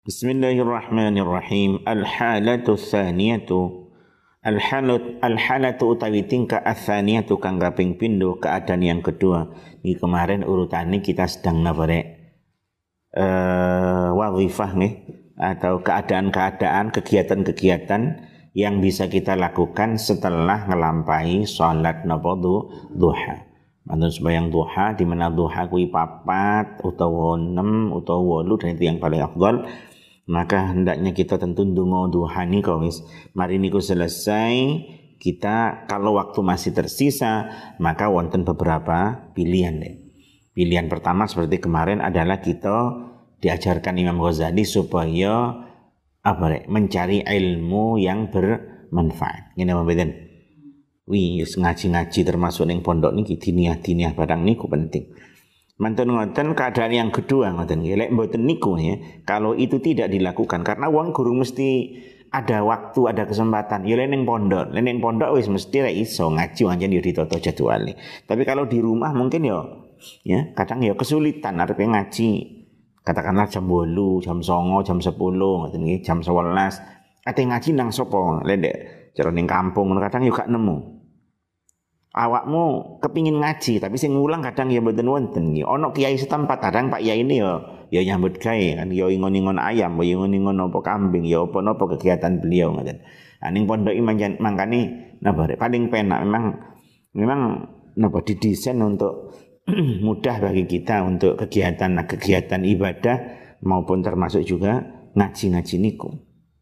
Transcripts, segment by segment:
Bismillahirrahmanirrahim. Al-halatu tsaniyatu al-halatu utawi tingkah ats-tsaniyatu kang kaping pindho keadaan yang kedua. Ini kemarin urutane kita sedang nabarek wazifah nih atau keadaan-keadaan kegiatan-kegiatan yang bisa kita lakukan setelah ngelampahi salat duha. Mantan sembahyang duha di mana duha kuwi 4 utawa 6 utawa 8 dan itu yang paling afdal. Maka hendaknya kita tentu ndonga duha nika wis mari niku selesai, kita kalau waktu masih tersisa maka wonten beberapa pilihan deh. Pilihan pertama seperti kemarin adalah kita diajarkan Imam Ghazali supaya mencari ilmu yang bermanfaat. Ngene mboten. Ngaji-ngaji termasuk ning pondok niki diniyah-diniyah barang niku penting. Mantun ngoten keadaan yang kedua ngoten nggih, lek mboten niku ya. Kalau itu tidak dilakukan karena wong guru mesti ada waktu, ada kesempatan. Ya lek ning pondok wis mesti lek iso ngaji anjen yo ditata jadwale. Tapi kalau di rumah mungkin ya kadang ya kesulitan arepe ngaji. Katakanlah jam 8, jam 9, jam 10 ngoten nggih, jam 11. Ate ngaji nang sapa? Lek cara ning kampung kadang yo gak nemu. Awakmu kepingin ngaji tapi sing ngulang kadang ya mboten wonten nggih. Ana kiai setempat kadang Pak Yai ini ya nyambut gawe kan ya ingon-ingon ayam, ya ingon-ingon apa kambing, ya apa-apa kegiatan beliau ngoten. Ning pondok iki mangkane napa paling penak memang napa didesain untuk mudah bagi kita untuk kegiatan ibadah maupun termasuk juga ngaji-ngaji niku.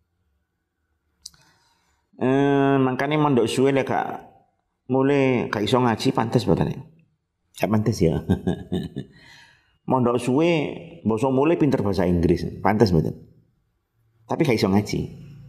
Mangkane mondok suwe lek mulai gak iso ngaji pantes boten ya? Gak pantes ya. Mondok suwe basa mulai pinter bahasa Inggris, pantes boten? Tapi gak iso ngaji.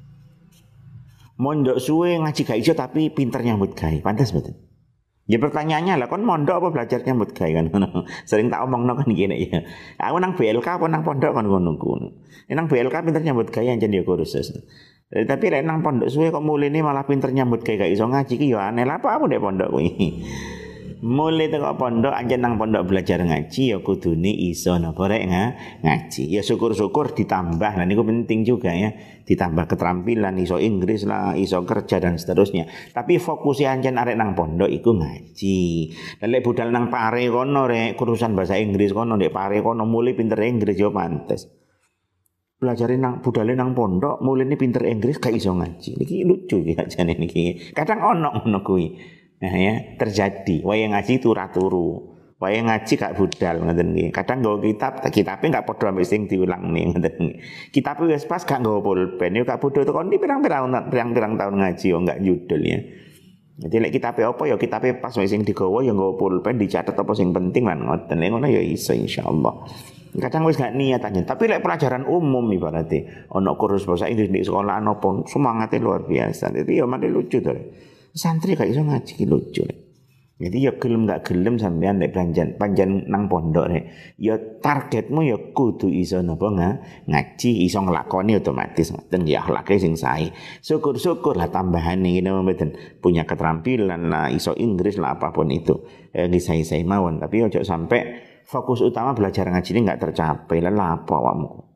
Mondok suwe ngaji gak iso tapi pinter nyambut gawe, pantes boten? Ya pertanyaannya lah kon mondok apa belajar nyambut gawe kan ngono. Sering tak omongno kan ngene ya. Aku nang BLK apa nang pondok kan ngono kuwi. Nang BLK pinter nyambut gawe anjen ya kursus. Tapi lek nang pondok suwe kok mulene malah pinter nyambut gawe gak iso ngaji ki ya aneh lah apa nek pondok kuwi. Mulai teko pondok anjen nang pondok belajar ngaji ya kudune iso napa rek ngaji. Ya syukur-syukur ditambah lah niku penting juga ya. Ditambah keterampilan iso Inggris lah, iso kerja dan seterusnya. Tapi fokusnya anjen arek nang pondok iku ngaji. Lek budal nang pare kono rek urusan bahasa Inggris kono nek pare kono mulai pinter Inggris ya pantes. Belajarin nang budale nang pondok mulane pinter Inggris gak iso ngaji. Niki lucu iki ajane niki. Kadang ono ngono kuwi. Nah ya, terjadi. Waya ngaji turu turu. Waya ngaji gak budal ngoten nggih. Kadang nggawa kitabe gak padha ambek sing diulang nih ngoten nggih. Kitabe wis pas gak nggawa pulpen. Yo gak bodho tekan pirang-pirang tahun ngaji yo gak judul ya. Jadi lek kitabe apa ya kitabe pas sing digawa ya nggawa pulpen dicatet apa sing penting lan ngoten. Lek ngono ya iso insyaallah. Kadang wis gak niat aja. Tapi lek pelajaran umum ibaratnya ono kursus bahasa Inggris di sekolah apa semangatnya luar biasa. Jadi ya mati lucu to. Santri gak iso ngaji lucu. Jadi ya gelem gak gelem sampean lek panjen nang pondok rek. Ya targetmu ya kudu iso napa ngaji, iso nglakoni otomatis ngoten ya akhlake sing sae. Syukur-syukur lah tambahane ngene mboten punya keterampilan lah iso Inggris lah apapun itu. Disai-sai mawon tapi ojo sampai fokus utama belajar ngaji ini enggak tercapai. Lah apa awakmu?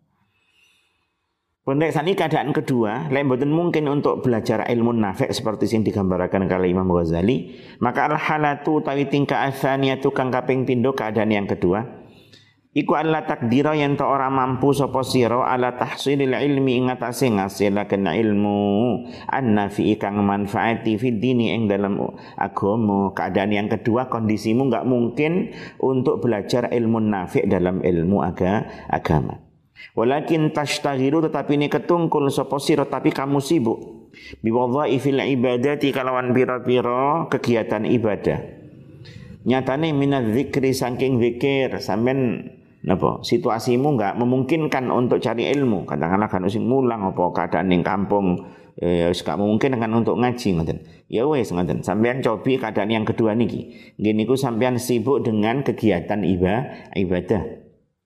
Pendek sani keadaan kedua, lek mboten mungkin untuk belajar ilmu nafi' seperti sing digambarkan kali Imam Ghazali, maka al-halatu utawi tingkah atsaniyatu kang kaping pindho keadaan yang kedua. Iku alla takdira yen ta ora mampu sapa sira ala tahsilil ilmi ing atase ngasilaken ilmu an-nafi kang manfaati fid dini ing dalam agama. Keadaan yang kedua kondisimu enggak mungkin untuk belajar ilmu nafi' dalam ilmu agama. Walakin tashtaghiru tetapi ini ketungkul sapa sira tapi kamu sibuk biwadhaifil ibadati kalawan pira-pira kegiatan ibadah. Nyatane minaz zikri saking zikir sampean napa situasimu enggak memungkinkan untuk cari ilmu. Katakanlah kan sing mulang apa keadaan ning kampung wis gak memungkinkan untuk ngaji ngoten. Ya wis ngoten. Sampean cobi keadaan yang kedua niki. Nggih niku sampean sibuk dengan kegiatan ibadah.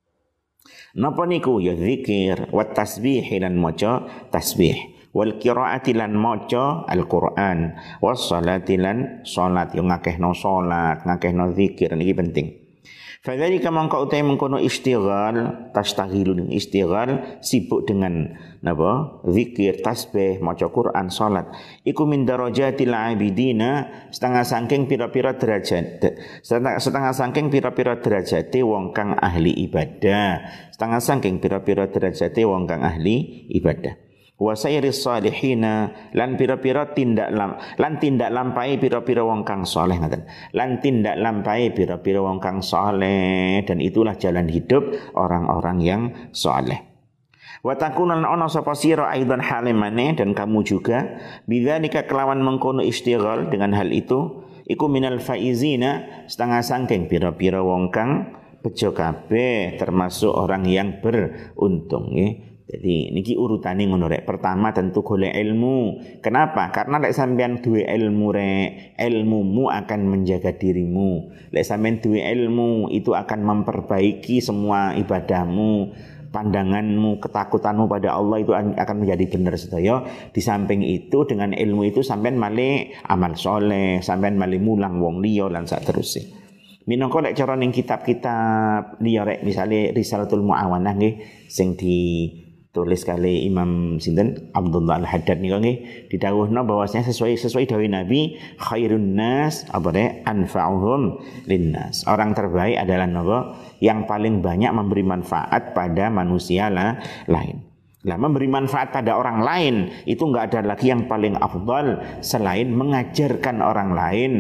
Napa niku ya zikir wa tasbih lan maca tasbih wal qiraati lan maca Al-Qur'an was salati lan salat yo ngakehno salat ngakehno zikir niki penting. Fadzalika mangka utai mengkono istighal, tastaghilun istighal, sibuk dengan napa? Zikir, tasbih, maca Quran, salat. Iku min darajatil abidina, setengah saking pira-pira derajat. Setengah saking pira-pira derajate wong kang ahli ibadah. Setengah saking pira-pira derajate wong kang ahli ibadah. Wa sayris salihina lan pira-pira tindak lampahi pira-pira wong kang saleh ngaten. Lan tindak lampahi pira-pira wong kang saleh, dan itulah jalan hidup orang-orang yang saleh. Wa takunan ana sapa sira aidan halimane, dan kamu juga bidzalika kelawan mengkono istighal dengan hal itu iku minal faizina, setengah sangking pira-pira wong kang bejo kabeh, termasuk orang yang beruntung nggih. Jadi niki urutane ngono rek. Pertama tentu golek ilmu. Kenapa? Karena lek sampean duwe ilmu rek, ilmumu akan menjaga dirimu. Lek sampean duwe ilmu itu akan memperbaiki semua ibadahmu, pandanganmu, ketakutanmu pada Allah itu akan menjadi benar sedaya. Di samping itu dengan ilmu itu sampean male amal soleh, sampean male mulang wong liya lan sak terusé. Minangka lek cara ning kitab-kitab liya rek, misale Risalatul Muawanah nggih sing ditulis kali Imam sinten Abdullah Al-Haddad niku nggih didhawuhna bahwasanya sesuai dawuh Nabi, khairun nas abare anfa'uhum linnas. Orang terbaik adalah napa? Yang paling banyak memberi manfaat pada manusia lain. Lah memberi manfaat pada orang lain itu enggak ada lagi yang paling afdal selain mengajarkan orang lain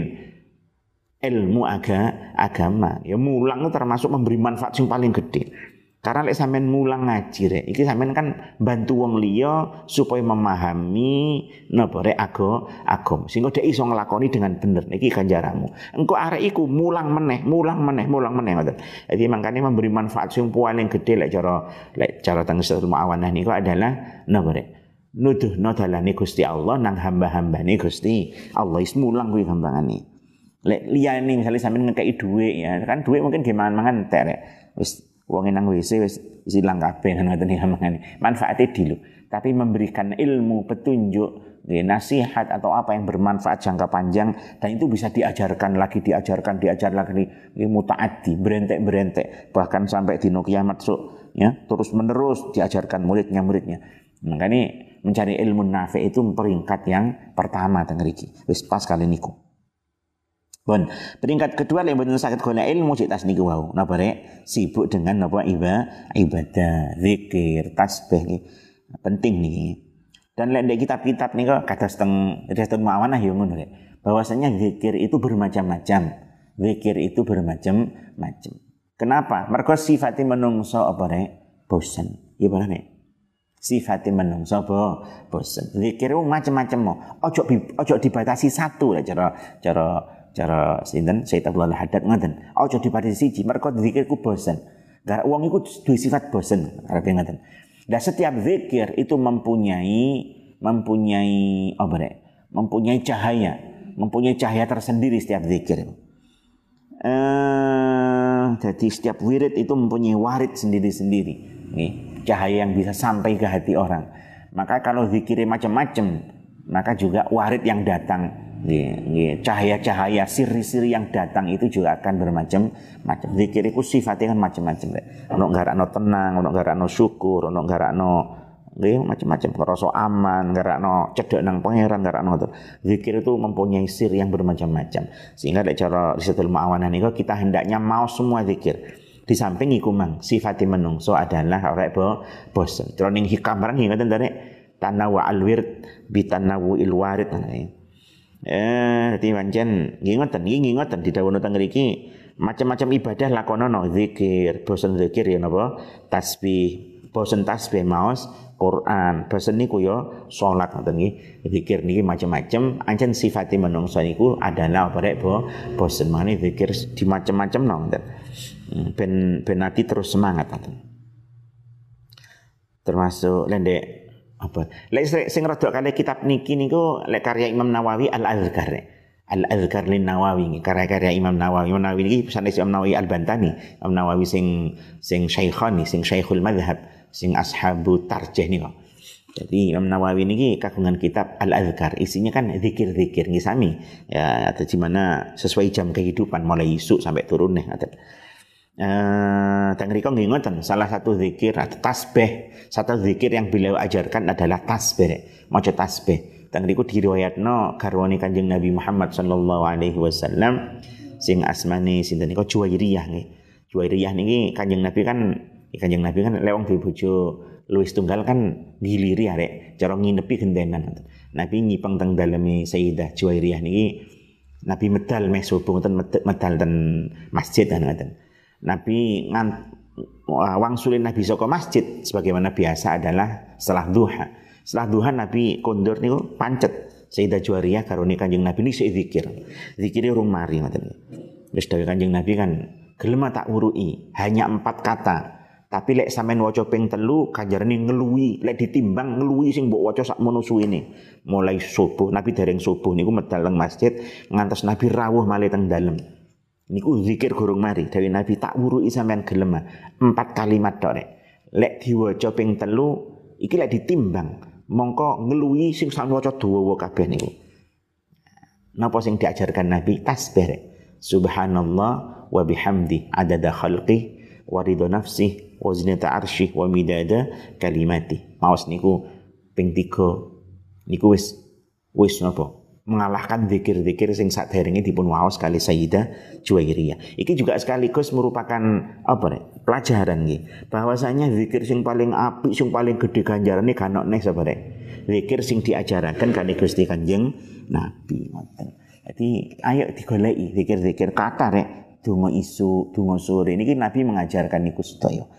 ilmu agama. Ya mulang itu termasuk memberi manfaat yang paling gede. Karena lek sampean mulang ngaji rek, iki sampean kan bantu wong liya supaya memahami napa rek agama. Sehingga dhek iso nglakoni dengan bener. Iki ganjaranmu. Engko arek iku mulang meneh ngoten. Jadi makane memberi manfaat sing paling gede lek cara teng Risalatul Muawanah niku adalah napa rek? Nuduhno dalane Gusti Allah nang hamba-hambane Gusti Allah. Is mulang kuwi gampangane. Lek liyane misale sampean ngekeki dhuwit ya, kan dhuwit mungkin ge mangan-mangan entek rek. Wis wong nang WC wis ilang kabeh ngoten iki gampangane. Manfaate dilu. Tapi memberikan ilmu, petunjuk, nasihat atau apa yang bermanfaat jangka panjang, dan itu bisa diajarkan lagi, ini mutaaddi, berentek, bahkan sampai dino kiamat ya, terus menerus diajarkan muridnya. Makanya mencari ilmu nafi itu peringkat yang pertama teng mriki. Wis pas kali niku. Bon, peringkat kedua yang benar sakit golek ilmu cek tas niku wau. Napa rek? Sibuk dengan napa ibadah, zikir, tasbih. Penting nih. Dan lek kitab-kitab niku kados teng Risalatul Muawanah ya ngono rek. Bahwasanya zikir itu bermacam-macam. Kenapa? Mergo sifate menungso apa rek? Bosen. Ya bener rek. Sifate menungso apa? Bosen. Zikir macam-macam mo. Ojo dibatasi satu lah cara sinten Sayyid Abdullah Al-Haddad ngoten. Aja dibatasi siji, mergo zikir ku bosen. Gara wong iku duwe sifat bosen, arepe ngoten. Nah, setiap zikir itu mempunyai apa rek? Mempunyai cahaya tersendiri setiap zikir. Jadi setiap wirid itu mempunyai warid sendiri-sendiri. Nih, cahaya yang bisa sampai ke hati orang. Maka kalau zikirnya macam-macam, maka juga warid yang datang, cahaya-cahaya siri-siri yang datang itu juga akan bermacam-macam. Zikir itu sifatnya kan macam-macam. Ono garakno tenang, ono garakno syukur, ono garakno macam-macam, ngerasa aman, garakno cedhek nang pangeran, garakno ngoten. Zikir itu mempunyai siri yang bermacam-macam. Sehingga nek cara Risalatul Muawanah niku kita hendaknya mau semua zikir. Di samping iku mang sifate menungso adalah ora bosen. Jroning hikam barang ngoten ta nek tanawa al-wird bitanawuil warid. Dadi pancen nggih ngoten didhawuhna teng mriki macam-macam ibadah lakonono, zikir, bosen zikir ya napa? Tasbih, bosen tasbih maos Quran, bosen niku ya salat ngoten nggih. Zikir niki macam-macam, ancen sifate menungso niku adalah apa rek bosen maneh zikir di macam-macam ngoten. Ben ati terus semangat ngoten. Termasuk lendek apa? Lek sing rada kalih kitab niki niku lek karya Imam Nawawi Al-Azkar. Al-Azkar lin Nawawi, karya Imam Nawawi. Imam Nawawi niki sanes Imam Nawawi Al-Bantani. Imam Nawawi sing syaikhani, sing syaikhul madhab, sing ashabu tarjih niku. Jadi Imam Nawawi niki kagungan kitab Al-Azkar. Isinya kan zikir-zikir nggih sami. Ya, atau di mana sesuai jam kehidupan mulai isuk sampai turun nih. Teng riko nggih ngoten, salah satu zikir atau tasbih, satu zikir yang beliau ajarkan adalah tasbih, maca tasbih. Teng riku diriwayatno garwane Kanjeng Nabi Muhammad sallallahu alaihi wasallam sing asmane sinten niku Juwairiyah nggih. Juwairiyah niki Kanjeng Nabi kan lewong duwe bojo luwih tunggal kan ngiliri arek cara nginepi gentenan. Nabi nyipeng teng daleme Sayyidah Juwairiyah niki Nabi medal meh subuh ngoten medal ten masjid ngoten. Nabi wangsulin Nabi saka masjid sebagaimana biasa adalah setelah duha. Setelah duha Nabi kondur niku pancet Sayyidah Juwairiyah karone Kanjeng Nabi ni sik zikir. Zikire urung mari ngoten. Wis dawuh Kanjeng Nabi kan gelem tak urui hanya 4 kata. Tapi lek sampean waca ping 3 ganjarane ngeluwi, lek ditimbang ngeluwi sing mbok waca sakmono suwene. Mulai subuh Nabi dereng subuh niku medal teng masjid ngantos Nabi rawuh malih teng dalem. Niku zikir gurung mari dari Nabi tak wurui sampean gelem 4 kalimat tok rek. Lek diwaca ping 3 iki lek ditimbang mongko ngeluwi sing sak waca dawa kabeh niku. Napa sing diajarkan Nabi tasbih rek. Subhanallah wa bihamdi adada khalqi wa ridha nafsi wa zinata arsy wa midada kalimati. Maos niku ping 3 niku wis napa? Mengalahkan zikir-zikir sing saderenge dipun waos kali Sayyidah Juwairiyah. Iki juga sekaligus merupakan pelajaran nggih. Bahwasanya zikir sing paling apik, sing paling gede ganjarane kan ono neh sapa rek. Zikir sing diajaraken kali Gusti Kanjeng Nabi ngoten. Jadi ayo digoleki zikir-zikir kata rek. Donga isu, donga sore niki Nabi mengajarkan niku sedaya.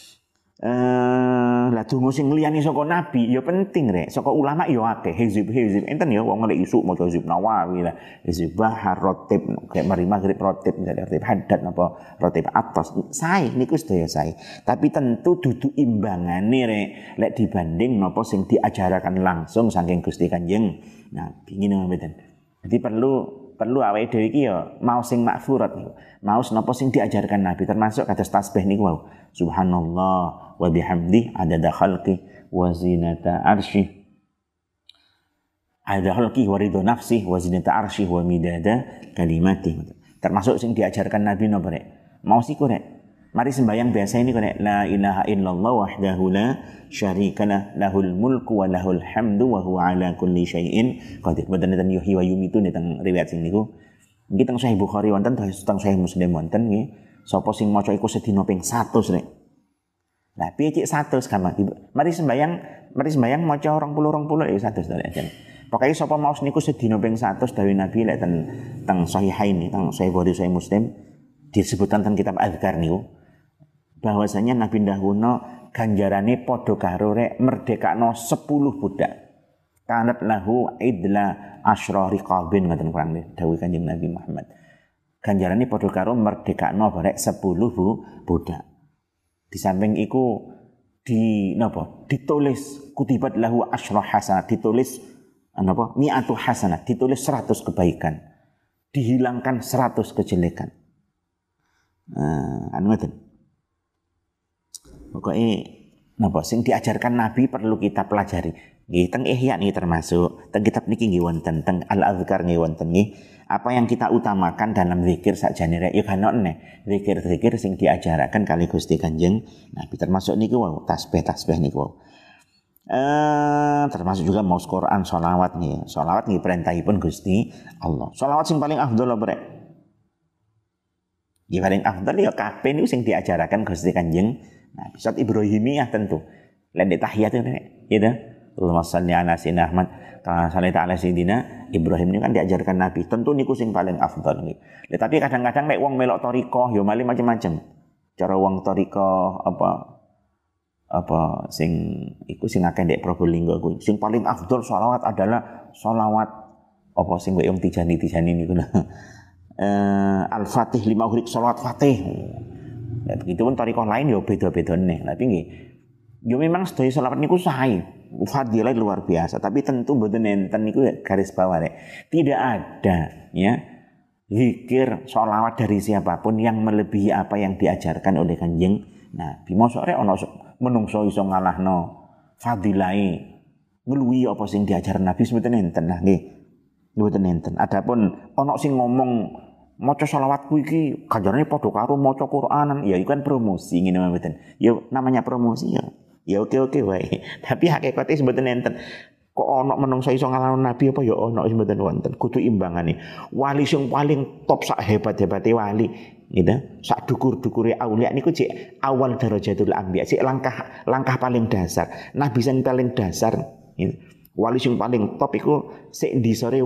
Lah donga sing liyane saka nabi ya penting rek, saka ulama ya akeh hizib enten ya wong lek isuk maca hizib Nawawi lah, hizib Bahar, rotib kayak mari maghrib rotib rotib haddad napa rotib atas sae niku sedaya sae. Tapi tentu dudu imbangane rek lek dibanding napa sing diajaraken langsung saking Gusti Kanjeng Nabi ngene mboten. Jadi perlu awake dhewe iki ya mau sing makfurat niku. Mau napa sing diajarkan Nabi termasuk kados tasbih niku wau. Subhanallah wa bihamdi adada khalqi wa zinata arsy. Adada khalqi wa ridha nafsi wa zinata arsy wa midada kalimati. Termasuk sing diajarkan Nabi napa rek? Mau siku rek. Mari sembahyang biasa ini rek la ilaha illallah wahdahu la syarikalah lahul mulku wa lahul hamdu wa huwa ala kulli syai'in qadir. Boten enten yuhyi wa yumitu teng riwayat sing niku. Niki teng Sahih Bukhari wonten, teng Sahih Muslim wonten nggih. Sapa sing maca iku sedina ping 100 rek. Lah piye cik 100 kamar. Mari sembayang maca 20 ya 100 to rek. Pokoke sapa maos niku sedina ping 100 dawuh Nabi lek teng Sahihain teng Sahih Bukhari Sahih Muslim disebutkan teng kitab Adzkar niku. Bahwasanya Nabi ndahwono ganjarane padha karo rek merdekakno 10 budak. Kanat lahu idla asyra riqabin ngoten kurang dawuh Kanjeng Nabi Muhammad. Ganjarane padha karo merdekakno barek 10 budak. Di samping iku ditulis kutibat lahu asyra hasanat, ditulis mi'atu hasanat, ditulis 100 kebaikan. Dihilangkan 100 kejelekan. Ngoten. Pokoke sing diajarkan Nabi perlu kita pelajari. Nggih teng Ihya niki termasuk, teng kitab niki nggih wonten, teng Al-Adzkar nggih wonten nggih. Apa yang kita utamakan dalam zikir sakjane rek ya kan neh. Zikir-zikir sing diajaraken kali Gusti Kanjeng Nabi termasuk niku wau, tasbih niku wau. Termasuk juga maos Quran, sholawat nih. Sholawat nggih perintahipun Gusti Allah. Sholawat sing paling afdal apa rek? Nggih paling afdal ya kabeh niku sing diajaraken Gusti Kanjeng Nabi. Salat Ibrahimiyah tentu. Lan tahiyat gitu. Allahumma shalli ala sayyidina Ahmad kama shallaita ala sayyidina Ibrahim ini kan diajarkan Nabi. Tentu niku sing paling afdal nggih. Tapi kadang-kadang nek wong melok thariqah ya malih macam-macam. Cara wong thariqah apa sing iku sing akeh ndek Probolinggo kuwi. Sing paling afdal sholawat adalah sholawat apa sing wong tijani niku. Al-Fatih 5 huruf sholawat Fatih. Ya begitu pun thariqah lain ya beda-beda nih. Tapi nggih yo memang sedaya sholawat niku sae. Fadilah luar biasa, tapi tentu mboten enten niku garis bawah rek. Tidak ada ya zikir sholawat dari siapapun yang melebihi apa yang diajarkan oleh Kanjeng Nabi. Mosok rek ana menungso iso ngalahno fadilahe ngluwi apa sing diajar Nabi mboten enten nah nggih. Mboten enten. Adapun ana sing ngomong maca selawatku iki ganjarane padha karo maca Qur'anan. Ya iku kan promosi ngene mboten. Ya namanya promosi ya. Ya oke-oke wae. Tapi hakikate mboten enten. Kok ana menungso iso ngalahno nabi apa ya ana mboten wonten. Kudu imbangane. Wali sing paling top sak hebat-hebate wali, gitu. Sak dukur-dukure aulia niku cek awal darajatul anbiya, cek langkah paling dasar. Nabi sing paling dasar, gitu. Wali sing paling top iku sik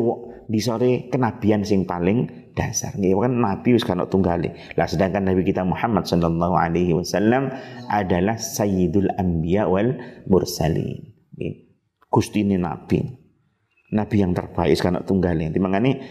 disore kenabian sing paling dasar. Nggih kan nabi wis kana tunggale. Lah sedangkan nabi kita Muhammad sallallahu alaihi wasallam adalah sayyidul anbiya wal mursalin. Gustine nabi. Nabi yang terbaik karena tunggalnya. Dimangane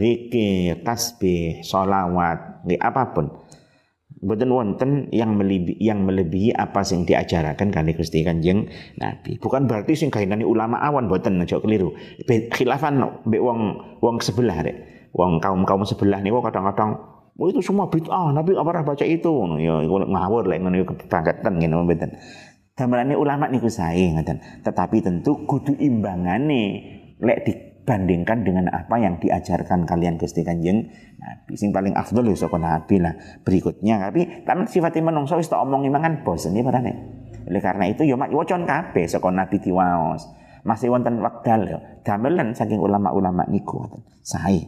zikir, tasbih, sholawat, apapun. Mboten wonten yang melebihi apa sing diajarakan kali Gusti Kanjeng Nabi. Bukan berarti sing gaenane ulama awan mboten aja keliru. Khilafan mbek wong sebelah rek. Wong kaum sebelah niku kadang-kadang itu semua bid'ah, Nabi apa pernah baca itu. Ya iku ngawur lek ngono kebangetan ngene mboten. Damelane ulama niku sae ngoten. Tetapi tentu kudu imbangane lek dibandingkan dengan apa yang diajarkan kalian Gusti Kanjeng Nabi. Sing paling afdol ya saka Nabi lah. Berikutnya tapi kan sifatipun menungso wis tak omongi mangan bosen ya marane. Oleh karena itu ya wacon kabeh saka Nabi diwaos. Masih wonten wekdal ya. Damelan saking ulama-ulama niku ngoten. Sae.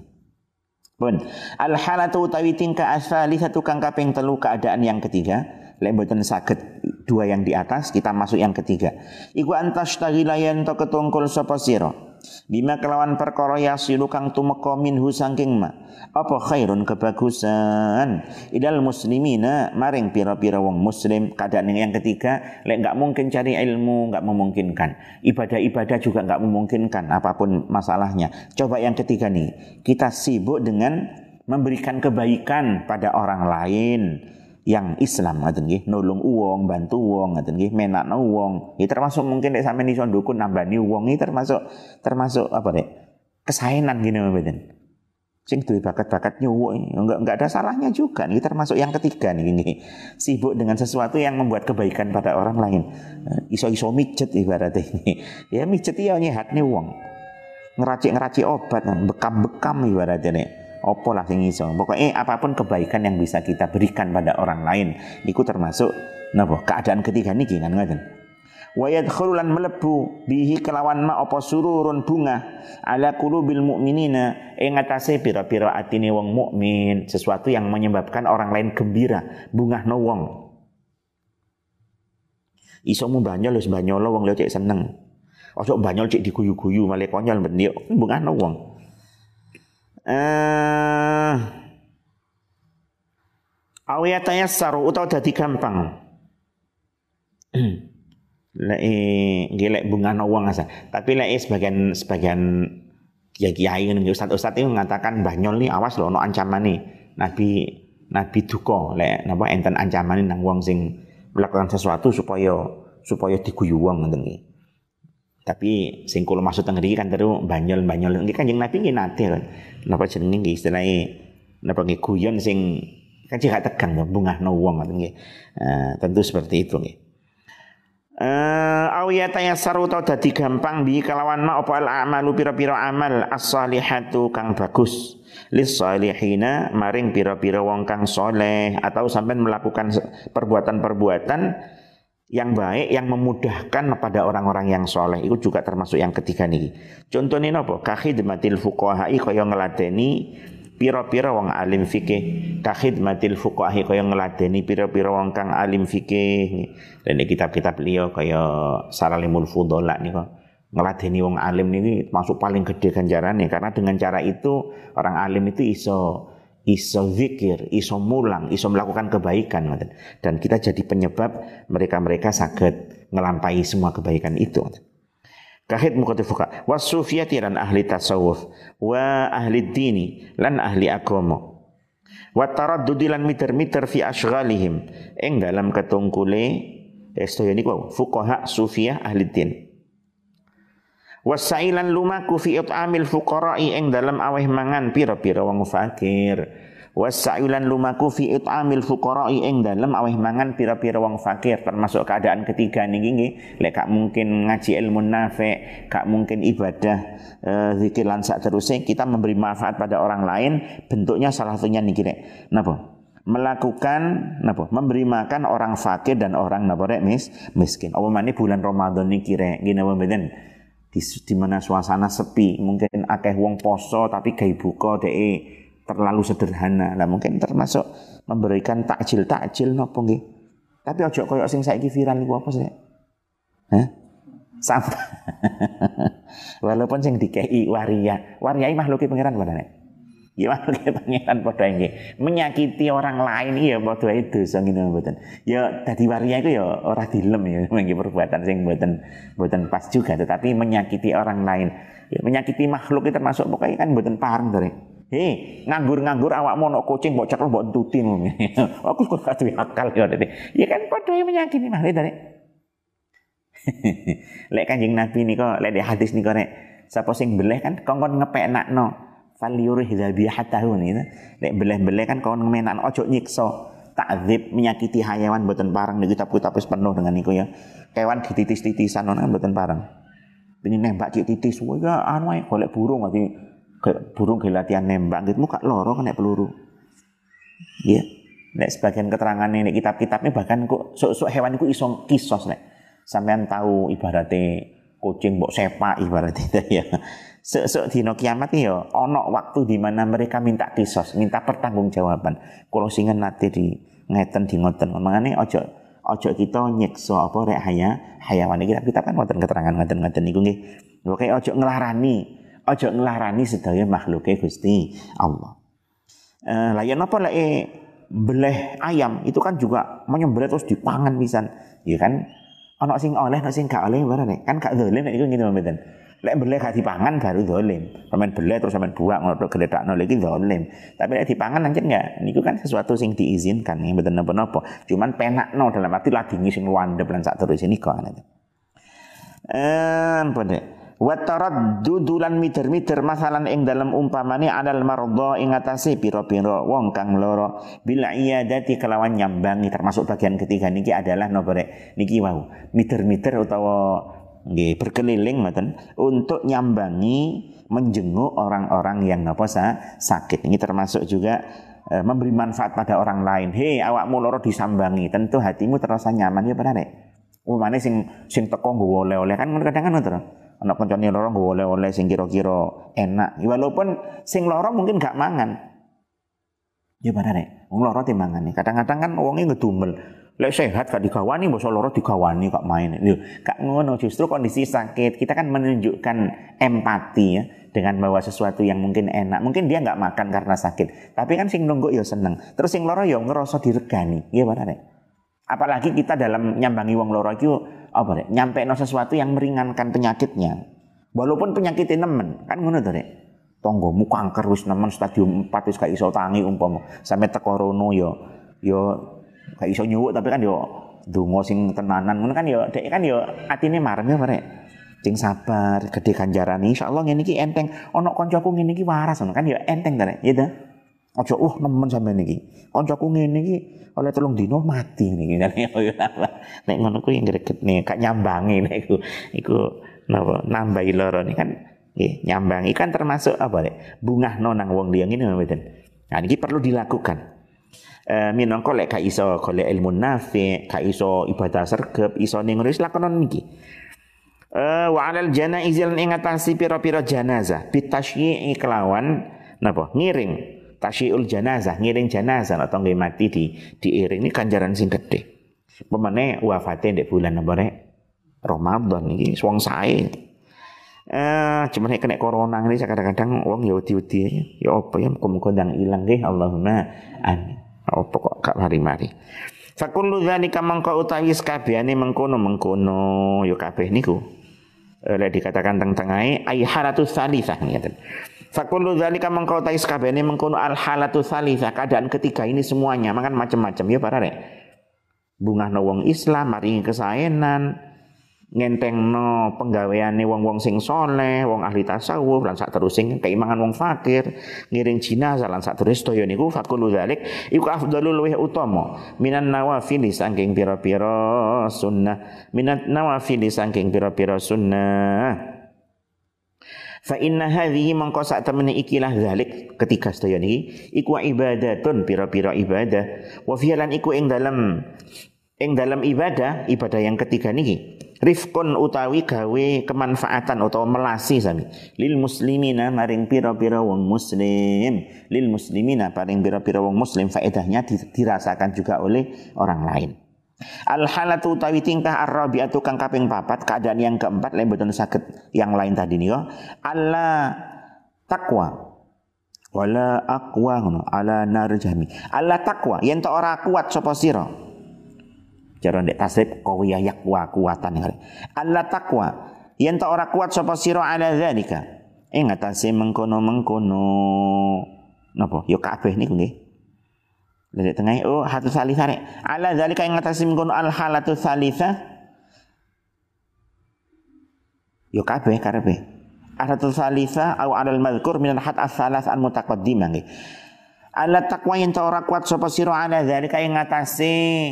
Pun al-halatu utawi tingkah asalisatu kang kaping 3 keadaan yang ketiga. Lek mboten saged dua yang di atas, kita masuk yang ketiga. Iku antashtagila yen to ketungkul sapa sira. Bima kelawan perkara yasilu kang tumeka minhu saking ma. Apa khairun kebagusan idal muslimina maring pira-pira wong muslim. Keadaan yang ketiga, lek enggak mungkin cari ilmu, enggak memungkinkan. Ibadah-ibadah juga enggak memungkinkan apapun masalahnya. Coba yang ketiga nih, kita sibuk dengan memberikan kebaikan pada orang lain. Yang Islam ngoten nggih, nulung wong, bantu wong ngoten nggih, menakno wong. Iki termasuk mungkin nek sampeyan iso ndukun nambani wong iki termasuk apa rek? Kesaenan gini mboten. Sing duwe bakat-bakat nyuwuk enggak ada salahnya juga. Ini termasuk yang ketiga nih ini. Sibuk dengan sesuatu yang membuat kebaikan pada orang lain. Iso-iso mijet ibaratnya ini. Ya mijet ya nyehatne wong. Ngeracik-ngeracik obat, bekam-bekam ibaratnya nih. Opo lah sing iso. Pokoknya apapun kebaikan yang bisa kita berikan pada orang lain, iku termasuk napa? Keadaan ketiga niki kan ngoten. Wa yadkhululan melebu bihi kelawan ma apa sururun bunga ala qulubil mu'minina ing atase pira-pira atine wong mukmin, sesuatu yang menyebabkan orang lain gembira, bungahno wong. Iso mbanyol wis mbanyol wong liya cek seneng. Ojo mbanyol cek diguyu-guyu malah konyol ben yo bungahno wong. Awiyatayassaru utawa dadi gampang. Lek bunga wong asa. Tapi lek sebagian kiai ngene ustaz itu mengatakan banyol nih awas lho ono ancamane. Nabi duka lek napa enten ancamane nang wong sing melakukan sesuatu supaya diguyu wong ngoten nggih. Tapi sing kula maksud teng mriki kan terus banyol nggih Kanjeng Nabi nggih nate kan. Napa jenenge nggih istilahe napa nggih guyon sing kan cek tegang bungahno wong ngoten nggih. Tentu seperti itu nggih. Awiyatayassaru ta dadi gampang bi kalawan ma apa al amalu pira-pira amal as-salihatu kang bagus lis-salihina maring pira-pira wong kang soleh atau sampean melakukan perbuatan-perbuatan yang baik yang memudahkan pada orang-orang yang soleh itu juga termasuk yang ketiga nih. Contohnya napa? Kakhidmatil fuqaha'i kaya ngeladeni pira-pira wong alim fikih, kakhidmatil fuqaha'i kaya ngeladeni pira-pira wong kang alim fikih. Dan kitab-kitab beliau kaya Saralimul Fudhala niku ngeladeni wong alim niki masuk paling gede ganjarane karena dengan cara itu orang alim itu iso zikir, iso mulang, iso melakukan kebaikan dan kita jadi penyebab mereka saged ngelampahi semua kebaikan itu. Kahid muqaddifuka wasufiyati lan ahli tasawuf wa ahli dini lan ahli agama wa taraddudi lan miter-miter fi asyghalihim ing dalam ketungkule sedaya niku fuqaha sufiyah ahli din wasailan lumaku fi it'amil fuqara'i ing dalam aweh mangan pira-pira wong fakir Wasailan lumaku fi it'amil fuqara'i ing dalem aweh mangan pira-pira wong fakir, termasuk keadaan ketiga niki nggih lek gak mungkin ngaji ilmu nafi, gak mungkin ibadah zikir lan sak terusé kita memberi manfaat pada orang lain, bentuknya salah satunya niki rek napa melakukan napa memberi makan orang fakir dan orang napa rek miskin. Apa maneh bulan Ramadan niki rek nggih napa mboten di mana suasana sepi, mungkin akeh wong poso tapi gawe buka dhek terlalu sederhana. Lah mungkin termasuk memberikan takjil napa nggih. Tapi aja koyo sing saiki viral iku apa sih? Hah? Sampah. Walaupun sing dikei waria makhluke pangeran padha nek. Ya makhluke pangeran padha nggih. Menyakiti orang lain iya padha ae dosa ngene mboten. Ya dadi waria iku ya ora dilem ya nggih perbuatan sing mboten pas juga, tetapi menyakiti orang lain. Ya menyakiti makhluk itu termasuk pokoknya kan mboten pareng to rek. Hei, nganggur awakmu ana kucing mbok cekel mbok entuti ngono. Aku kok gak duwe akal ya dadi. Ya kan padha menyakiti makhluk tadi. Lek Kanjeng Nabi nika, lek di hadis nika nek sapa sing beleh kan kongkon ngepeknakno. Falyurih dzabihatahu niku. Lek beleh-beleh kan kongkon ngemenakno aja nyiksa. Takdzib menyakiti hayawan mboten pareng niku kitab-kitab wis penuh dengan niku ya. Kewan dititis-titisan ngono mboten pareng. Ini nembak cik titis wae ya anu ae golek burung ati burung ke latihan nembak gitu gak loro kena peluru. Ya. Nek sebagian keterangan ini kitab-kitabnya bahkan kok sok-sok hewan itu iso kisos nek. Sampean tahu ibaratnya kucing mbok sepak ibaratnya ya. Sok-sok dina kiamat ya ana waktu di mana mereka minta kisos, minta pertanggungjawaban. Kula singen nate di ngeten di ngoten. Mangane aja kita nyiksa apa rek hayawan iki kitab kan wonten keterangan ngoten niku nggih. Pokoke aja nglarani sedaya makhluke Gusti Allah. Lah yen apa lek beleh ayam itu kan juga menyembelih terus dipangan pisan. Ya kan ana sing oleh ana sing gak oleh barane. Kan gak zalim nek iku ngene mboten. Lek beleh gak dipangan baru zalim. Sampeyan beleh terus sampeyan buak ngono gledakno iki zalim. Tapi lek dipangan anjen enggak. Niku kan sesuatu sing diizinkan ya mboten napa-napa. Cuman penakno dalam arti ladingi sing landhep lan sak terus nika ngono. Pode wa taraddudulan miter-miter masalan ing dalam umpamane alal mardha ing atase pira-pira wong kang lara bila iyadati kelawan nyambangi, termasuk bagian ketiga niki adalah napa rek niki wau miter-miter utawa nggih berkeliling ngoten untuk nyambangi menjenguk orang-orang yang napa sakit. Ini termasuk juga memberi manfaat pada orang lain. Hei awakmu lara disambangi, tentu hatimu terasa nyaman ya benar rek. Umane sing teko nggo oleh-oleh kan kadang kan ngoten. Ana kancane loro nggo oleh-oleh sing kira-kira enak. Walaupun sing loro mungkin gak mangan. Ya bener nek, wong loro timangane. Kadang-kadang kan wonge ngedumel. Lek sehat gak digawani, mbok loro digawani kok main. Lho, gak ngono, justru kondisi sakit kita kan menunjukkan empati ya dengan bawa sesuatu yang mungkin enak. Mungkin dia gak makan karena sakit, tapi kan sing nunggu ya seneng. Terus sing loro ya ngerasa diregani. Ya bener nek. Apalagi kita dalam nyambangi wong loro iki apa rek nyampekno sesuatu yang meringankan penyakitnya. Walaupun penyakitnya nemen, kan ngono to rek. Tanggamu kanker wis nemen stadium 4 wis gak iso tangi umpama. Sampe teko rono ya gak iso nyuwuk tapi kan yo ndonga sing tenanan ngono kan yo dek kan yo atine marem ya rek. Sing sabar, gede ganjaran insyaallah ngene iki enteng. Ana kancaku ngene iki waras ngono kan yo enteng to rek. Ya ta? Aja nemen sampean iki. Kancaku ngene iki oleh 3 dino mati niki. Nek ngono kuwi greget nek gak nyambangi nek iku napa nambahi lara nih kan nggih nyambangi kan termasuk apa rek bungahno nang wong liya ngene mboten. Nah niki perlu dilakukan. Minangka lek gak iso golek ilmu nafi, gak iso ibadah sergep, iso ning ngono wis lakonon niki. Wa 'alal janaizil ing atasi pira-pira jenazah bitasyi'i kelawan napa ngiring tasyiul jenazah, ngiring jenazah atau nggih mati diiring ini ganjaran sing gedhe. Pemane wafate ndek bulan apa rek? Ramadan iki wong sae. Cuma nek kena corona ngene kadang-kadang wong ya wedi-wedi ya apa ya muga-muga ndang ilang nggih Allahumma amin. Apa kok gak mari-mari. Fakullu dzalika mangka utawi sakabehane mengkono ya kabeh niku. Lek dikatakan teng-tengahe ai halatus salisah ngeten. Fakullu dzalika mangka utawi sakabehane mengkono al halatus salisah keadaan ketiga ini semuanya makan macam-macam ya para rek. Bungahno wong Islam maringi kesaenan ngentengno penggaweane wong-wong sing saleh, wong ahli tasawuf lan sak terusing keimangan wong fakir, ngiring jenazah lan sak terus sedaya niku fakulu zalik iku afdalul luwih utama minan nawafil saking pira-pira sunnah, minat nawafil saking pira-pira sunnah. Fa inna hadhihi mangko sak temene ikilah zalik ketiga sedaya niki iku ibadatun pira-pira ibadah wa fi'lan iku ing dalam ibadah yang ketiga niki rifqun utawi gawe kemanfaatan utawa melasi sami lil muslimina maring pira-pira wong muslim, lil muslimina paring pira-pira wong muslim faedahnya dirasakan juga oleh orang lain. Al halatu utawi tingkah ar-rabi'atu kang kaping 4 keadaan yang keempat lain boten saged yang lain tadi niku alla taqwa wala aqwa ngono ala narjami alla taqwa yen ta ora kuat sapa sira cara ndek tasrif qawiyah yakwa kuatan kali alla taqwa yen ta ora kuat sapa sira ala zalika ing atase mengkono-mengkono napa ya kabeh niku nggih. Dari tengah hatu salisa rek. Ala zalika yang ngatasim kono al halatu salisa. Yo kabeh karepe. Hatu salisa au alal madhkur minal hat as-salas an mutaqaddimah nggih. Ala taqwa yang ora kuat sapa sira ala zalika yang ngatasi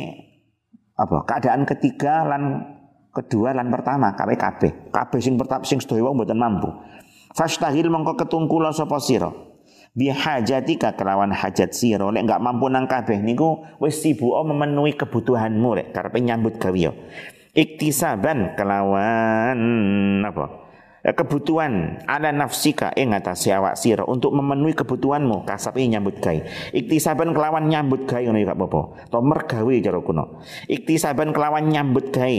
apa? Keadaan ketiga lan kedua lan pertama kabeh. Kabeh sing pertama sing sedaya wong mboten mampu. Fastahil mongko ketungkula sapa sira. Bihajatika kelawan hajat sira lek enggak mampu nang kabeh niku wis sibuk memenuhi kebutuhanmu rek karepe nyambut gawe. Iktisaban kelawan apa? Kebutuhan ala nafsika ing atase awak sira untuk memenuhi kebutuhanmu kasape nyambut gawe. Iktisaban kelawan nyambut gawe ngono ya gak apa-apa. To mergawe cara kuno. Iktisaban kelawan nyambut gawe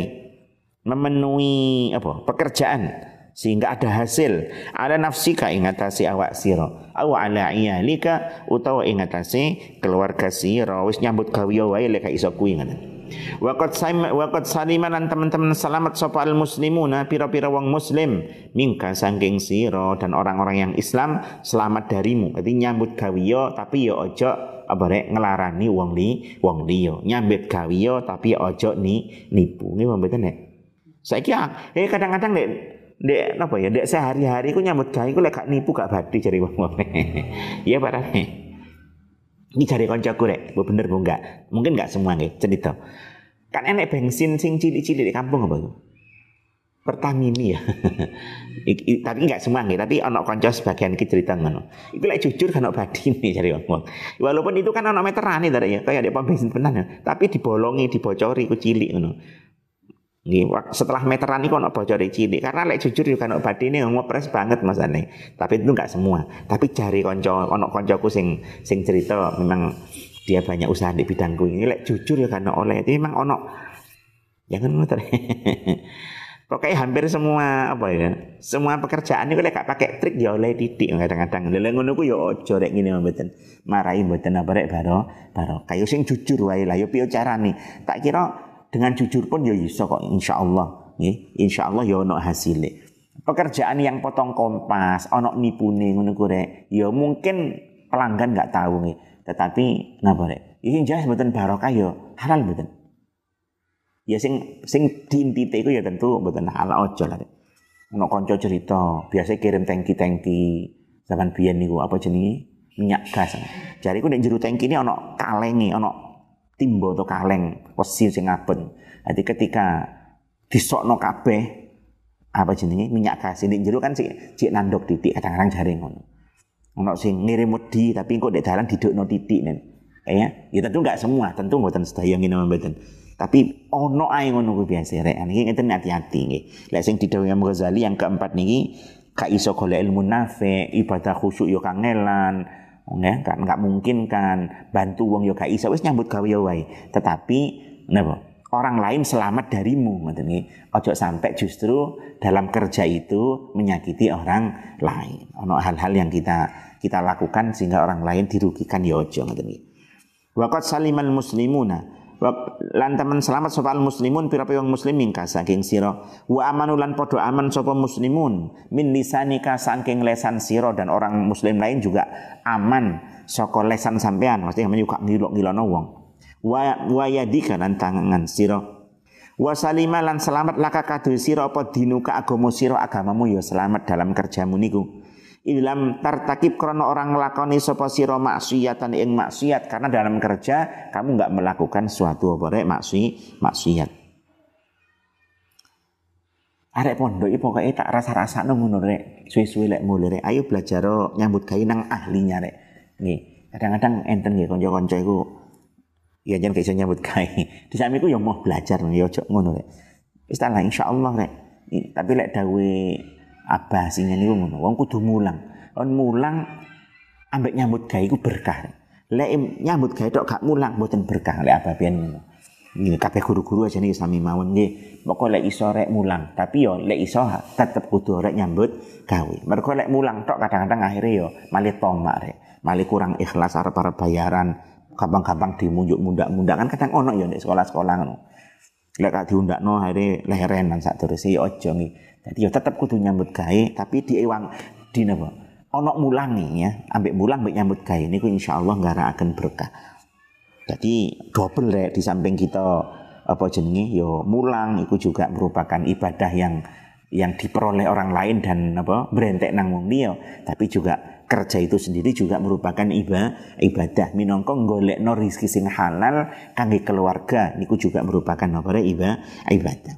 memenuhi apa? Pekerjaan sehingga ada hasil ala nafsika ing atase awak sira aw ala iyalika utawa ing atase keluarga sira wis nyambut gawe wae lek iso kuwi ngoten. Waqad saliman lan teman-teman selamat sapa al muslimuna pira-pira wong muslim mingka saking sira dan orang-orang yang Islam selamat darimu. Dadi nyambut gawe tapi ya aja apa rek ngelarani wong liya. Nyambut gawe tapi aja nipu. Nggih mboten nek. Saiki kadang-kadang Dek napa ya, dek sehari-hari ku nyambut gawe ku lek gak nipu gak badhe jare wong. Iya Pak. Ini jare kancaku rek, bener bu enggak? Mungkin enggak semua nggih, cerita. Kan enek bensin sing cilik-cilik di kampung apa itu? Pertamini ya. Tapi enggak semua nggih, tapi ana kanca sebagian iki cerita ngono. Iku lek jujur kan ana badine jare wong. Walaupun itu kan ana meterane ta ya, kayak di pom bensin tenan ya, tapi dibolongi, dibocori ku cilik ngono. Setelah meteran itu ono bocor cilik karena lek jujur juga ono badine ngopres banget masane. Tapi itu enggak semua. Tapi jari ono koncoku sing cerita memang dia banyak usaha di bidangku ini lek jujur ya karena oleh itu memang ono jangan motor. Pokoknya hampir semua apa ya? Semua pekerjaan itu lek gak pakai trik ya oleh titik kadang-kadang. Lha ngono ku ya aja rek ngene mboten. Marahi mboten apa rek baro. Kayu sing jujur wae lah ya piye carane. Tak kira dengan jujur pun ya iso kok insyaallah nggih insyaallah ya ono hasile. Pekerjaan yang potong kompas ono nipune ngono ku rek ya mungkin pelanggan enggak tahu nggih tetapi napa rek iki jelas mboten barokah ya halal mboten ya sing diintite iku ya tentu mboten halal aja lah rek. Ono kanca cerita biasa kirim tangki zaman biyen niku apa jenenge minyak gas jariku nek jero tangki ini ono kalenge ono timbo atau kaleng wesi sing abon. Jadi ketika disokno kabeh apa jenenge minyak gas ini jero kan cek nandok titik kadang-kadang jaring ngono. Ono sing ngirim wedi tapi kok ndek dalan didukno titik nen. Ya tentu enggak semua, tentu mboten sedaya ngene mboten. Tapi ono ae ngono kuwi biasa rek. Niki ngeten hati-hati nggih. Lek sing didhawuhi Imam Ghazali yang keempat niki ka iso golek ilmu nafi, ibadah khusyuk yo kangelan. Kan enggak mungkin kan bantu wong yo gak iso wis nyambut gawe wae. Tetapi napa? Orang lain selamat darimu ngoten nggih. Ojo sampai justru dalam kerja itu menyakiti orang lain. Ono hal-hal yang kita lakukan sehingga orang lain dirugikan ya ojo ngoten nggih. Waqad salimal muslimuna lan temen selamat sapa muslimun pira-pira wong muslim mingka saking sira wa amanu lan padha aman sapa muslimun min lisanika saking lesan sira dan orang muslim lain juga aman saka lesan sampean mesti juga ngilok-ngilono wong wa yadika lan tangan sira Wa salima lan selamat laka kadhe sira apa dinuka agama sira agamamu ya selamat dalam kerjamu niku. Ilam tartakib krana orang nglakoni sapa sira maksiatan ing maksiat karena dalam kerja kamu enggak melakukan suatu apa rek maksiat. Arek pondok iki pokoke tak rasa-rasakno ngono rek. Suwe-suwe lek mulai rek ayo belajar nyambut gawe nang ahlinya rek. Nggih, kadang-kadang enten nggih kanca-kanca iku ya jan gak iso nyambut gawe. Di samiku ya mau belajar ya ojo ngono rek. Wis ta lah insyaallah rek. Tapi lek dawe abah sing niku ngono, wong kudu mulang. Kon mulang ambek nyambut gawe iku berkah. Lek nyambut gawe tok gak mulang mboten berkah lek abah pian ngono. Ini kabeh guru-guru aja nih sami mawon nggih. Pokoke lek iso rek mulang, tapi yo lek iso tetep kudu rek nyambut gawe. Mergo lek mulang tok kadang-kadang akhire yo malih tomak rek. Malih kurang ikhlas arep bayaran, gampang-gampang dimunjuk-mundak-mundak kan kadang ono yo nek sekolah-sekolah ngono. Lek gak diundakno akhire leherenan sak terus yo aja nggih. Dadi yo tetep kudu nyambut gawe tapi diewang di napa? Ono mulangi ya, ambek mulang ambek nyambut gawe niku insyaallah ngarakaken berkah. Jadi double rek di samping kita apa jenenge yo mulang itu juga merupakan ibadah yang diperoleh orang lain dan apa brentek nang wong liya, tapi juga kerja itu sendiri juga merupakan ibadah minangka golekno rezeki sing halal kangge keluarga niku juga merupakan apa rek ibadah.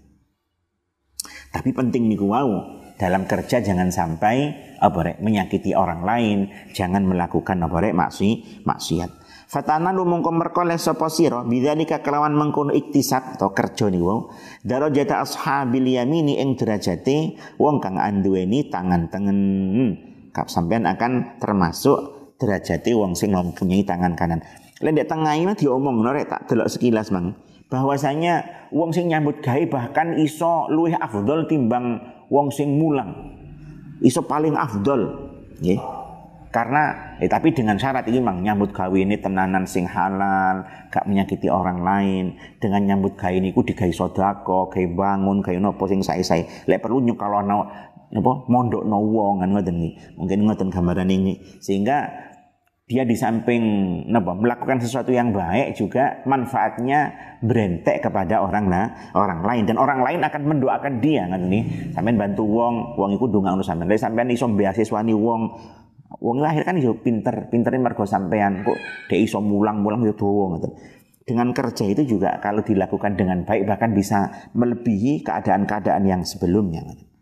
Tapi penting niku wau dalam kerja jangan sampai apa rek menyakiti orang lain, jangan melakukan apa rek maksiat. Fatana lumangka merkoleh sapa sira bidzalika kelawan mengkono iktisab atau kerja niku darajata ashabil yamini ing derajate wong kang anduweni tangan tengen. Kap sampean akan termasuk derajate wong sing mempunyai tangan kanan. Lek ndek tengah iki diomongno rek tak delok sekilas Mang. Bahwasanya wong sing nyambut gawe bahkan iso luwih afdol timbang wong sing mulang. Iso paling afdol, nggih. Karena tapi dengan syarat ini Mang nyambut gawe ini tenanan sing halal, gak menyakiti orang lain. Dengan nyambut gawe niku digawe sedekah, gawe bangun, gawe napa sing sae-sae. Lek perlu nyekalono napa mondokno wong kan ngoten nggih. Mungkin ngoten gambaran ini sehingga dia di samping napa melakukan sesuatu yang baik juga manfaatnya berentek kepada orang lain dan orang lain akan mendoakan dia ngoten nggih. Sampeyan bantu wong iku ndongakno sampeyan. Lek sampeyan iso beasiswani wong lahir kan yo pinterin mergo sampean kok dhek iso mulang yo dawa ngoten. Dengan kerja itu juga kalau dilakukan dengan baik bahkan bisa melebihi keadaan-keadaan yang sebelumnya.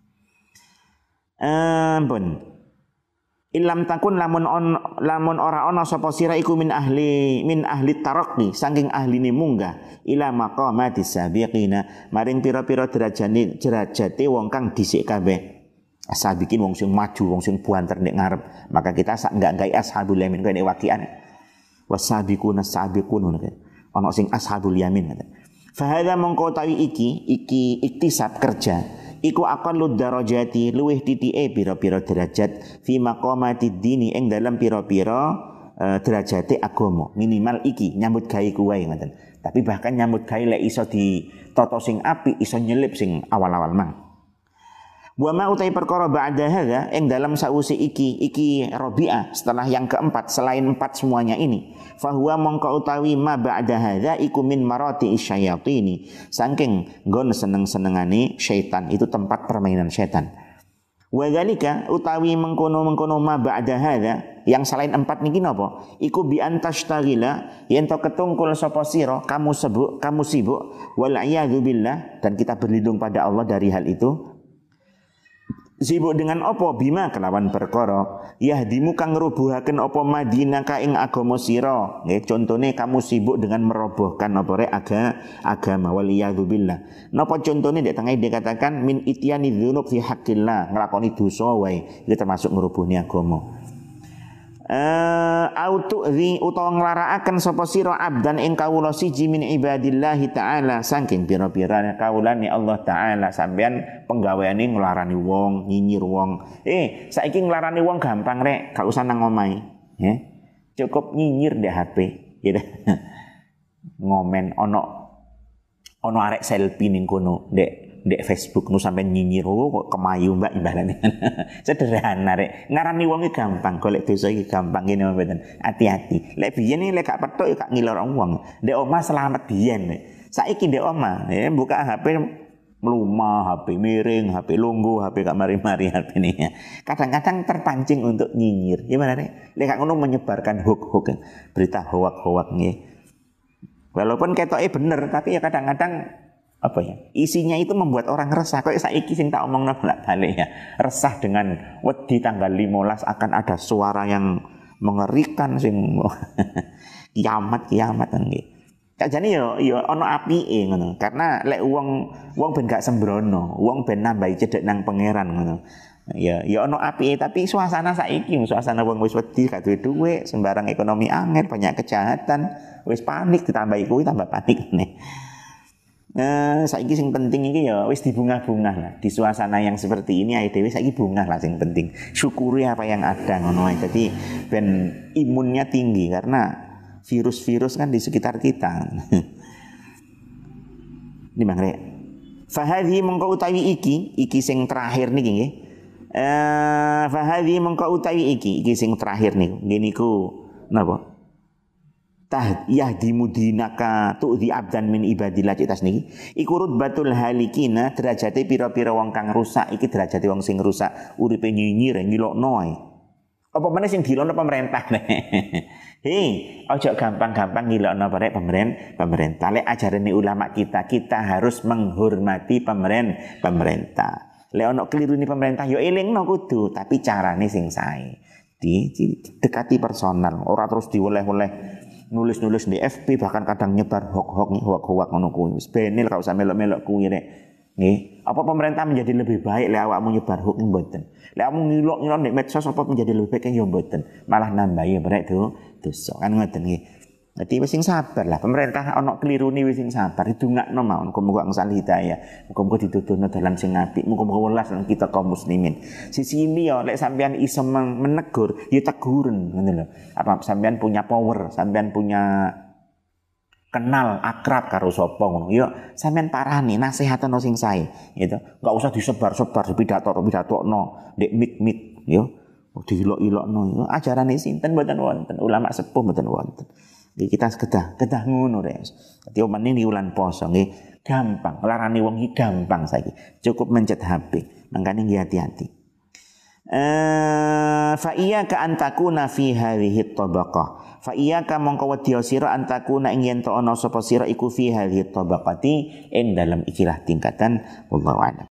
Ampun. Ilam takun lamun ora ana sapa sira iku min ahli tarakki saking ahline munggah ila maqamati sabiqina maring pira-pira derajate wong kang dhisik kabeh. Sabiqin wong sing maju, wong sing buanter nek ngarep. Maka kita sak enggak gawe ashabul yamin kene waqian. Wasabiquna sabiqun ngono kan. Ana sing ashabul yamin. Fa hadza mongko tawi iki iktisab kerja. Iku aqallu darajati luwih titike pira-pira derajat fi maqamati dini ing dalam pira-pira derajate agama. Minimal iki nyambut gawe kuwi ngoten. Tapi bahkan nyambut gawe lek iso ditata sing apik, iso nyelip sing awal-awal mang. Wa ma utai perkara ba'da hadza ing dalam sausi iki Rabi'ah setelah yang keempat selain empat semuanya ini fa huwa mongko utawi ma ba'da hadza iku min marati isyayatini saking nggon seneng-senengane syaitan itu tempat permainan syaitan. Wa dzalika utawi mengkono ma ba'da hadza yang selain empat niki napa iku bi antashtagila yen to ketungkul sapa sira kamu sibuk wal a'yadzu billah dan kita berlindung pada Allah dari hal itu. Sibuk dengan apa bima kelawan perkara yahdimu kang ngrubuhaken apa Madinah ka ing agama sira nggih contone kamu sibuk dengan merobohkan apa rek agama waliyadzu billah napa contone nek tengah dikatakan min ityani dzunub fi haqqillah nglakoni dosa wae iki termasuk ngrubuhni agama autu'zi utawa nglarakaken sapa sira abdan ing kawula siji min ibadillah taala saking pira-pira kawulane Allah taala sampean penggaweane nglarani wong nyinyir wong saiki nglarani wong gampang rek gak usah nang omahe ya cukup nyinyir di HP gitu ngomen ono arek selfie ning kono ndek Facebook nu sampean nyinyir kok kemayu mbak imbalane. Sederhana rek. Ngarani wong iki gampang, golek dosa iki gampang ngene mboten. Hati-hati. Lek biyen iki lek gak petuk gak ngilor wong. Ndek omah selamat biyen. Saiki ndek omah, ya buka HP melumah, HP miring, HP lungguh, HP gak mari-mari HP ini. Kadang-kadang terpancing untuk nyinyir. Gimana nih? Lek ngono menyebarkan hoax-hoax, berita hoax-hoax nggih. Walaupun ketoknya bener, tapi ya kadang-kadang apa ya? Isinya itu membuat orang resah. Kayak saiki sing tak omongno bolak-balik ya. Resah dengan wedi tanggal 15 akan ada suara yang mengerikan sing kiamat nggih. Kajane yo ana apike ngono. Karena lek wong ben gak sembrono, wong ben nambahi cedhek nang pangeran ngono. Ya ana apike tapi suasana saiki suasana wong wis wedi gak duwe dhuwit, sembarang ekonomi angel, banyak kejahatan, wis panik ditambahi kuwi tambah panik nih. Saiki sing penting iki ya wis dibungah-bungah lah. Di suasana yang seperti ini ae dhewe saiki bungah lah sing penting. Syukuri apa yang ada ngono ae. Dadi ben imunnya tinggi karena virus-virus kan di sekitar kita. Ini mangre. Fahadhi mengko utawi iki sing terakhir niki nggih. Fahadhi mengko utawi iki sing terakhir niku. Nggih niku napa? Yahdi mudinaka tu'di abdan min ibadillah citas niki. Iku rutbatul halikina derajate pira-pira wong kang rusak iki derajate wong sing rusak uripe nyinyir ngilokno ae. Apa meneh sing dilokno pemerintah. Hei, ojo gampang-gampang ngilokno barek pemerintah. Lek ajarane ulama kita harus menghormati pemerintah. Lek ono kelirune pemerintah yo elingno kudu, tapi carane sing sae. Dekati personal, ora terus dioleh-oleh nulis-nulis di FB, bahkan kadang nyebar hoax ngono kuwi. Wis benil gak usah melok-melok kuwi rek. Nggih, apa pemerintah menjadi lebih baik lek awakmu nyebar hoax mboten. Lek awakmu ngilok-ngilok nek medsos apa menjadi lebih baik ya mboten. Malah nambahi brek dosa kan ngoten nggih. Dadi wis sing sabar lah, pemerintah ana kelirune wis sing sabar, didongakno mawon muga-muga angsal hidayah. Muga-muga dituduhno dalan sing apik, muga-muga welas lan kita kaum muslimin. Sisi ini ya lek sampean iso menegur, ya teguren ngono lho. Apa sampean punya power, sampean punya kenal akrab karo sapa ngono. Ya sampean parani nasihatno sing sae, gitu. Enggak usah disebar-sebar pidato-pidatokno ndek mit-mit, ya. Dilok-ilokno. Ajarane sinten mboten wonten, ulama sepuh mboten wonten. Kita kedah ngono rek. Dadi omane ni wulan poso nggih gampang, larane wong iki gampang saiki. Cukup mencet HP. Mangkane nggih hati-hati. Fa iyyaka an takuna fi hadhihi tabaqah. Fa iyyaka mongko wedya sira an takuna ing yen to ana sapa sira iku fi hadhihi tabaqati ing dalam ikilah tingkatan wallahu a'lam.